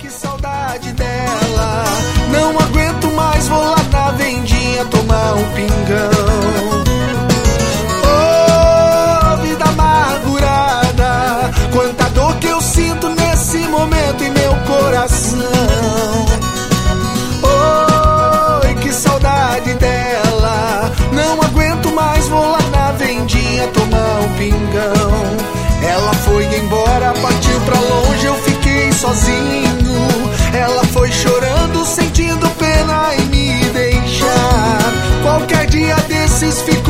que saudade dela. Não aguento mais, vou lá na vendinha tomar um pingão. Oh, vida amargurada, quanta dor que eu sinto nesse momento em meu coração. Oi, que saudade dela. Não aguento mais, vou lá na vendinha tomar um pingão. Ela foi embora, partiu pra longe, eu fiquei sozinho. Ela foi chorando, sentindo pena em me deixar. Qualquer dia desses fico